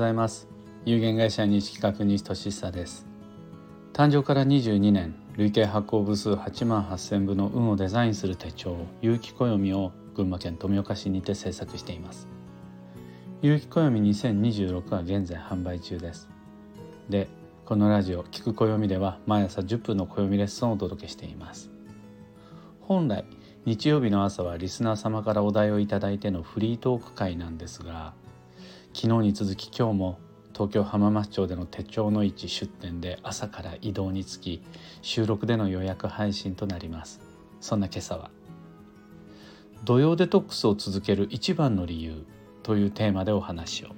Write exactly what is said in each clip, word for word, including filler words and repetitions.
ざいます。有限会社西企画西俊久です。誕生からにじゅうにねん、累計発行部数はちまんはっせんぶの運をデザインする手帳有機暦を群馬県富岡市にて制作しています。有機暦にせんにじゅうろくは現在販売中です。で、このラジオ聞く暦では毎朝じゅっぷんの暦レッスンをお届けしています。本来日曜日の朝はリスナー様からお題をいただいてのフリートーク会なんですが、昨日に続き今日も東京浜松町での手帳の市出店で朝から移動につき、収録での予約配信となります。そんな今朝は土曜デトックスを続ける一番の理由というテーマでお話を。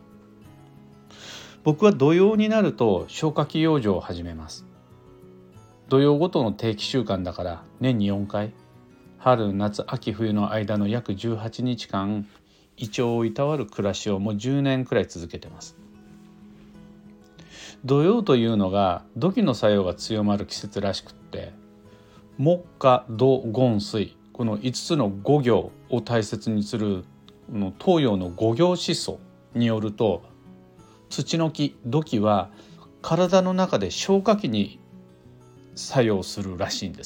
僕は土曜になると消化器養生を始めます。土曜ごとの定期習慣だから年によんかい、春夏秋冬の間の約じゅうはちにちかん、胃腸をいたわる暮らしをもうじゅうねんくらい続けてます。土曜というのが土器の作用が強まる季節らしくって、木火土金水、このいつつの五行を大切にするこの東洋の五行思想によると、土の木土器は体の中で消化器に作用するらしいんです。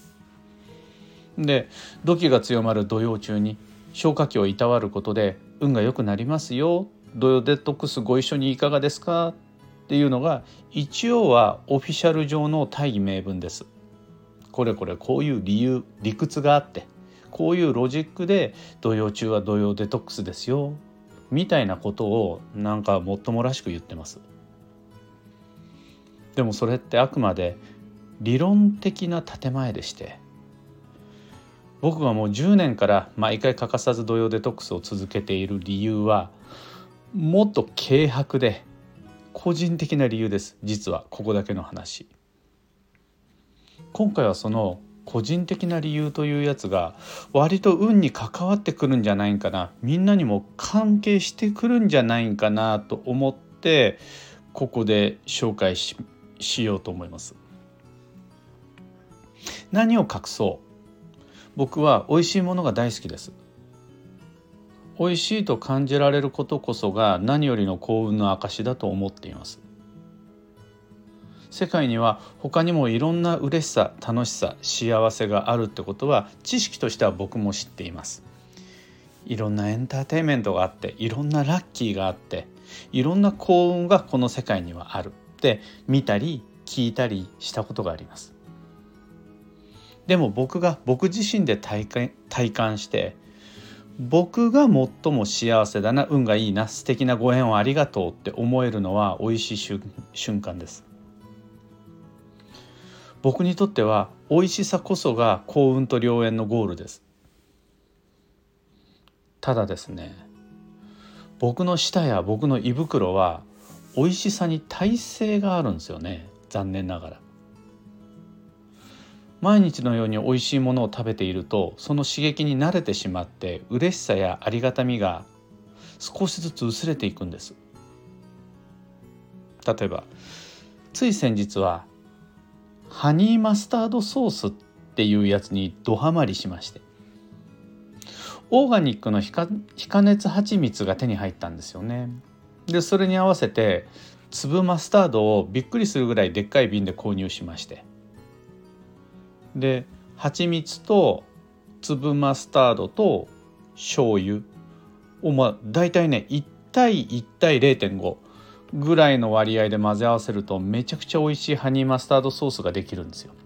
で、土器が強まる土曜中に消化器をいたわることで運が良くなりますよ、土曜デトックスご一緒にいかがですかっていうのが一応はオフィシャル上の大義名分です。これこれこういう理由理屈があって、こういうロジックで土曜中は土曜デトックスですよみたいなことをなんかもっともらしく言ってます。でもそれってあくまで理論的な建前でして、僕がもうじゅうねんから毎回欠かさず土曜デトックスを続けている理由はもっと軽薄で個人的な理由です。実はここだけの話。今回はその個人的な理由というやつが割と運に関わってくるんじゃないんかな、みんなにも関係してくるんじゃないんかなと思ってここで紹介 し, しようと思います。何を隠そう、僕は美味しいものが大好きです。美味しいと感じられることこそが何よりの幸運の証だと思っています。世界には他にもいろんな嬉しさ、楽しさ、幸せがあるってことは知識としては僕も知っています。いろんなエンターテインメントがあって、いろんなラッキーがあって、いろんな幸運がこの世界にはあるって見たり聞いたりしたことがあります。でも僕が僕自身で体感、体感して僕が最も幸せだな、運がいいな、素敵なご縁をありがとうって思えるのは美味しい瞬、瞬間です。僕にとっては美味しさこそが幸運と良縁のゴールです。ただですね、僕の舌や僕の胃袋は美味しさに耐性があるんですよね。残念ながら毎日のように美味しいものを食べていると、その刺激に慣れてしまって嬉しさやありがたみが少しずつ薄れていくんです。例えばつい先日はハニーマスタードソースっていうやつにドハマりしまして、オーガニックの非加、非加熱蜂蜜が手に入ったんですよね。で、それに合わせて粒マスタードをびっくりするぐらいでっかい瓶で購入しまして、で蜂蜜と粒マスタードと醤油をまあ大体ねいち対いち対 れいてんご ぐらいの割合で混ぜ合わせるとめちゃくちゃ美味しいハニーマスタードソースができるんですよ。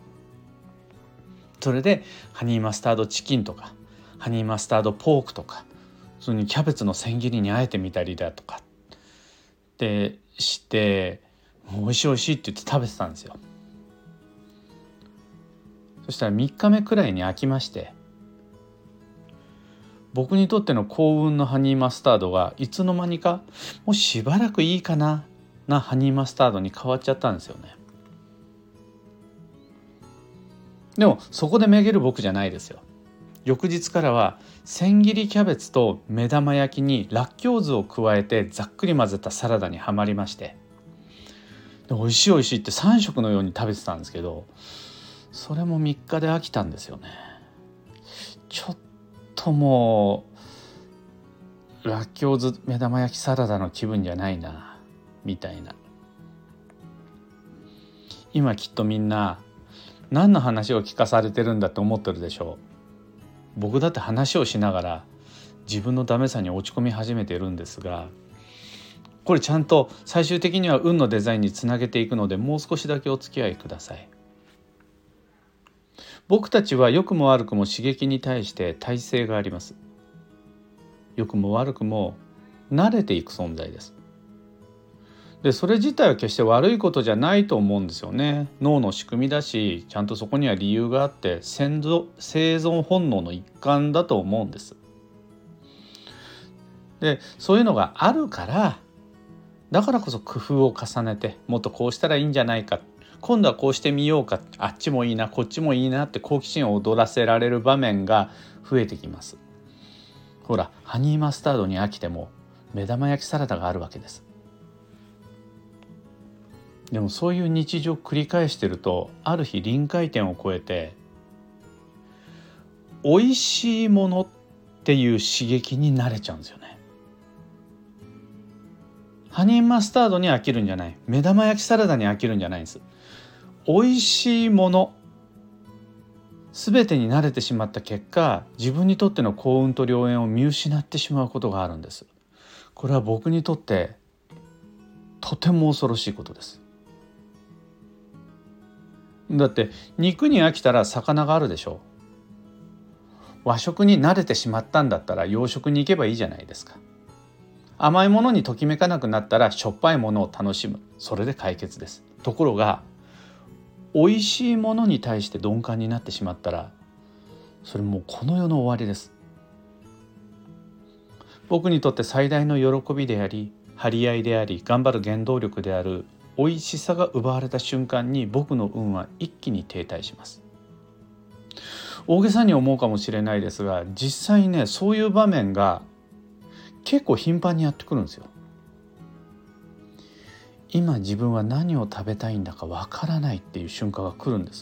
それでハニーマスタードチキンとかハニーマスタードポークとか、それにキャベツの千切りにあえてみたりだとかってして、美味しい美味しいって言って食べてたんですよ。そしたらみっかめくらいに飽きまして、僕にとっての幸運のハニーマスタードがいつの間にかもうしばらくいいかななハニーマスタードに変わっちゃったんですよね。でもそこでめげる僕じゃないですよ。翌日からは千切りキャベツと目玉焼きにらっきょう酢を加えてざっくり混ぜたサラダにはまりまして、で美味しい美味しいってさん食のように食べてたんですけど、それもみっかで飽きたんですよね。ちょっともらっきょう酢目玉焼きサラダの気分じゃないなみたいな。今きっとみんな何の話を聞かされてるんだって思ってるでしょう。僕だって話をしながら自分のダメさに落ち込み始めているんですが、これちゃんと最終的には運のデザインにつなげていくので、もう少しだけお付き合いください。僕たちは良くも悪くも刺激に対して耐性があります。良くも悪くも慣れていく存在です。でそれ自体は決して悪いことじゃないと思うんですよね。脳の仕組みだし、ちゃんとそこには理由があって、先祖生存本能の一環だと思うんです。でそういうのがあるから、だからこそ工夫を重ねて、もっとこうしたらいいんじゃないか、今度はこうしてみようか、あっちもいいなこっちもいいなって好奇心を躍らせられる場面が増えてきます。ほら、ハニーマスタードに飽きても目玉焼きサラダがあるわけです。でもそういう日常を繰り返してると、ある日臨界点を超えて美味しいものっていう刺激に慣れちゃうんですよね。ハニーマスタードに飽きるんじゃない、目玉焼きサラダに飽きるんじゃないんです。美味しいもの全てに慣れてしまった結果、自分にとっての幸運と良縁を見失ってしまうことがあるんです。これは僕にとってとても恐ろしいことです。だって肉に飽きたら魚があるでしょう。和食に慣れてしまったんだったら洋食に行けばいいじゃないですか。甘いものにときめかなくなったらしょっぱいものを楽しむ、それで解決です。ところが美味しいものに対して鈍感になってしまったら、それもうこの世の終わりです。僕にとって最大の喜びであり、張り合いであり、頑張る原動力である美味しさが奪われた瞬間に、僕の運は一気に停滞します。大げさに思うかもしれないですが、実際にね、そういう場面が結構頻繁にやってくるんですよ。今自分は何を食べたいんだかわからないっていう瞬間が来るんです。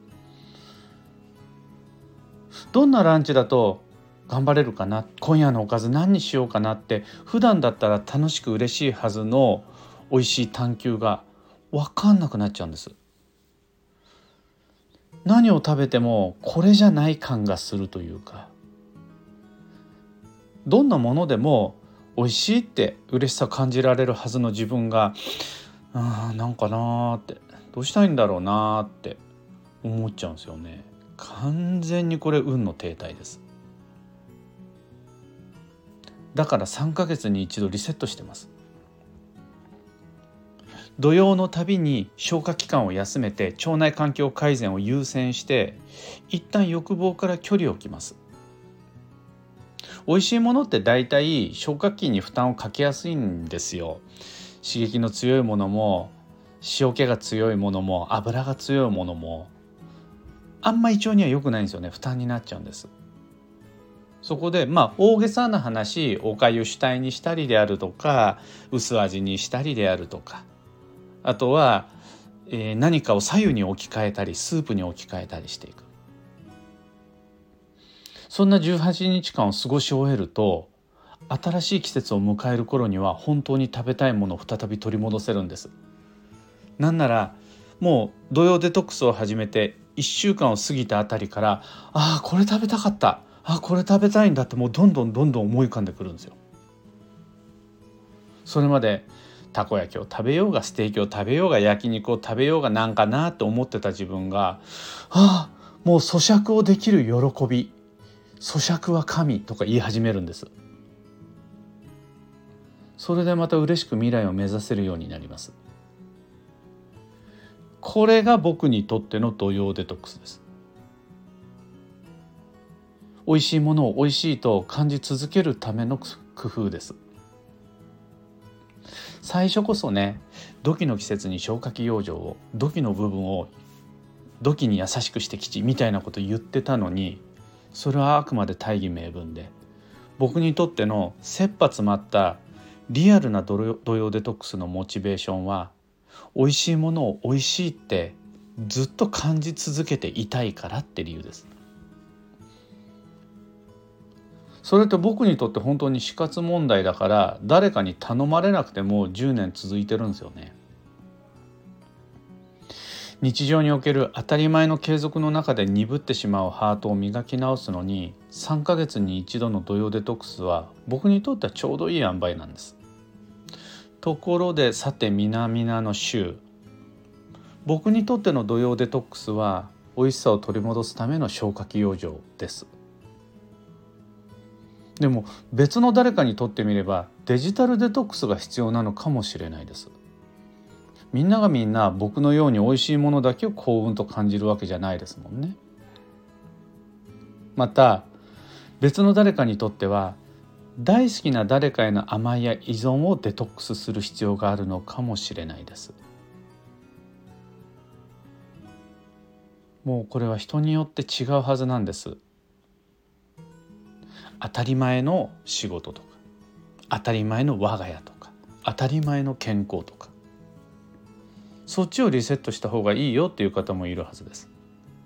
どんなランチだと頑張れるかな、今夜のおかず何にしようかなって、普段だったら楽しく嬉しいはずの美味しい探求が分かんなくなっちゃうんです。何を食べてもこれじゃない感がするというか、どんなものでも美味しいって嬉しさ感じられるはずの自分が、あーなんかなーって、どうしたいんだろうなーって思っちゃうんですよね。完全にこれ運の停滞です。だからさんかげつに一度リセットしてます。土曜のたびに消化器官を休めて、腸内環境改善を優先して、一旦欲望から距離を置きます。美味しいものってだいたい消化器に負担をかけやすいんですよ。刺激の強いものも塩気が強いものも油が強いものもあんま胃腸には良くないんですよね。負担になっちゃうんです。そこでまあ大げさな話、おかゆ主体にしたりであるとか、薄味にしたりであるとか、あとは、えー、何かを左右に置き換えたり、スープに置き換えたりしていく。そんなじゅうはちにちかんを過ごし終えると、新しい季節を迎える頃には本当に食べたいものを再び取り戻せるんです。なんならもう土曜デトックスを始めていっしゅうかんを過ぎたあたりから、ああこれ食べたかった、ああこれ食べたいんだって、もうどんどんどんどん思い浮かんでくるんですよ。それまでたこ焼きを食べようが、ステーキを食べようが、焼肉を食べようが、なんかなって思ってた自分が、ああもう咀嚼をできる喜び、咀嚼は神とか言い始めるんです。それでまた嬉しく未来を目指せるようになります。これが僕にとっての土曜デトックスです。美味しいものを美味しいと感じ続けるための工夫です。最初こそね、土器の季節に消化器養生を、土器の部分を土器に優しくしてきちみたいなこと言ってたのに、それはあくまで大義名分で、僕にとっての切羽詰まったリアルな土曜デトックスのモチベーションは、美味しいものを美味しいってずっと感じ続けていたいからって理由です。 それって僕にとって本当に死活問題だから、誰かに頼まれなくてもじゅうねん続いてるんですよね。日常における当たり前の継続の中で鈍ってしまうハートを磨き直すのに、さんかげつに一度の土曜デトックスは僕にとってはちょうどいい塩梅なんです。ところで、さて南々の週、僕にとっての土曜デトックスは美味しさを取り戻すための消化器養生です。でも別の誰かにとってみればデジタルデトックスが必要なのかもしれないです。みんながみんな僕のように美味しいものだけを幸運と感じるわけじゃないですもんね。また別の誰かにとっては大好きな誰かへの甘いや依存をデトックスする必要があるのかもしれないです。もうこれは人によって違うはずなんです。当たり前の仕事とか、当たり前の我が家とか、当たり前の健康とか、そっちをリセットした方がいいよっていう方もいるはずです。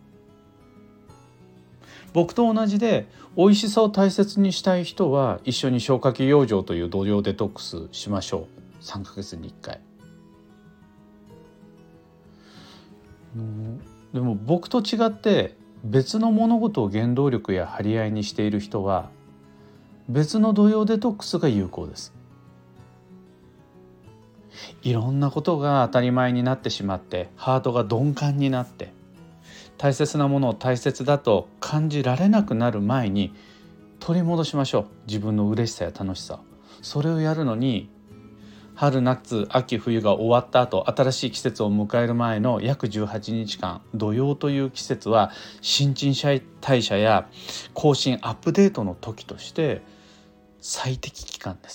僕と同じで美味しさを大切にしたい人は一緒に消化器養生という土曜デトックスしましょう。さんかげつにいっかい。でも僕と違って別の物事を原動力や張り合いにしている人は別の土曜デトックスが有効です。いろんなことが当たり前になってしまってハートが鈍感になって大切なものを大切だと感じられなくなる前に取り戻しましょう。自分の嬉しさや楽しさ。それをやるのに春夏秋冬が終わった後、新しい季節を迎える前の約じゅうはちにちかん、土曜という季節は新陳代謝や更新アップデートの時として最適期間です。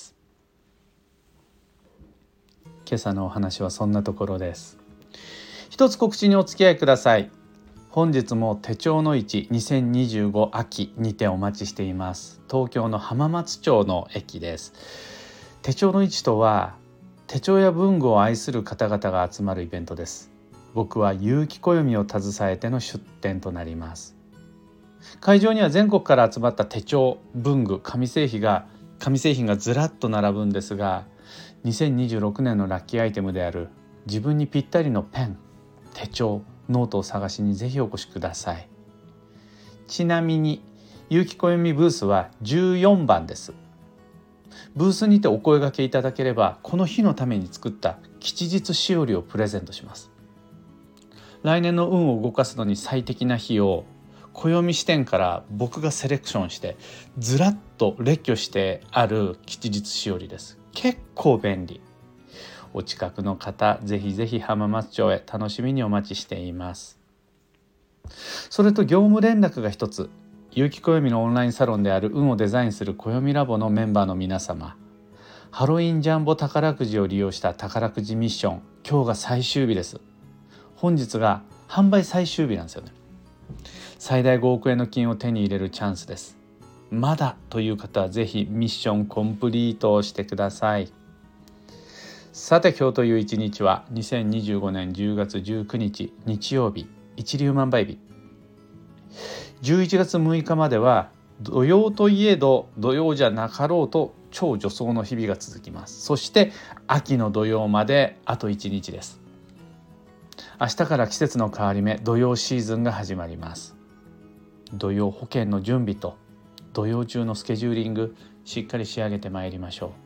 今朝のお話はそんなところです。一つ告知にお付き合いください。本日も手帳の市にせんにじゅうご秋にてお待ちしています。東京の浜松町の駅です。手帳の市とは手帳や文具を愛する方々が集まるイベントです。僕は有機暦を携えての出展となります。会場には全国から集まった手帳、文具、紙製品が紙製品がずらっと並ぶんですが、にせんにじゅうろくねんのラッキーアイテムである自分にぴったりのペン、手帳、ノートを探しにぜひお越しください。ちなみに有機暦ブースはじゅうよんばんです。ブースにてお声掛けいただければこの日のために作った吉日しおりをプレゼントします。来年の運を動かすのに最適な日を暦視点から僕がセレクションしてずらっと列挙してある吉日しおりです。結構便利。お近くの方ぜひぜひ浜松町へ楽しみにお待ちしています。それと業務連絡が一つ。有機暦のオンラインサロンである運をデザインする暦ラボのメンバーの皆様、ハロウィンジャンボ宝くじを利用した宝くじミッション、今日が最終日です。本日が販売最終日なんですよね。最大ごおくえんの金を手に入れるチャンスです。まだという方はぜひミッションコンプリートをしてください。さて今日という一日はにせんにじゅうごねんじゅうがつじゅうくにち日曜日、一粒万倍日。じゅういちがつむいかまでは土曜といえど土曜じゃなかろうと超助走の日々が続きます。そして秋の土曜まであといちにちです。明日から季節の変わり目、土曜シーズンが始まります。土曜保険の準備と土曜中のスケジューリング、しっかり仕上げてまいりましょう。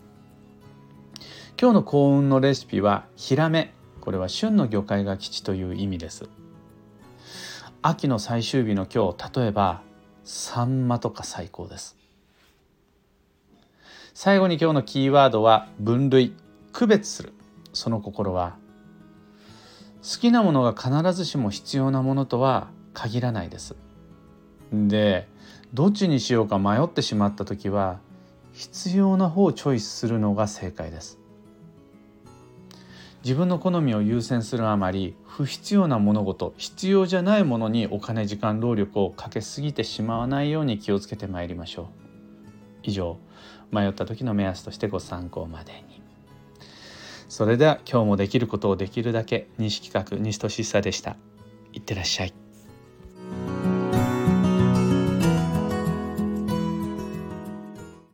今日の幸運のレシピはヒラメ。これは旬の魚介が吉という意味です。秋の最終日の今日、例えばサンマとか最高です。最後に今日のキーワードは分類、区別する。その心は好きなものが必ずしも必要なものとは限らないです。で、どっちにしようか迷ってしまった時は必要な方をチョイスするのが正解です。自分の好みを優先するあまり不必要な物事、必要じゃないものにお金、時間、労力をかけすぎてしまわないように気をつけてまいりましょう。以上、迷った時の目安としてご参考までに。それでは今日もできることをできるだけ。西企画西俊久でした。いってらっしゃい。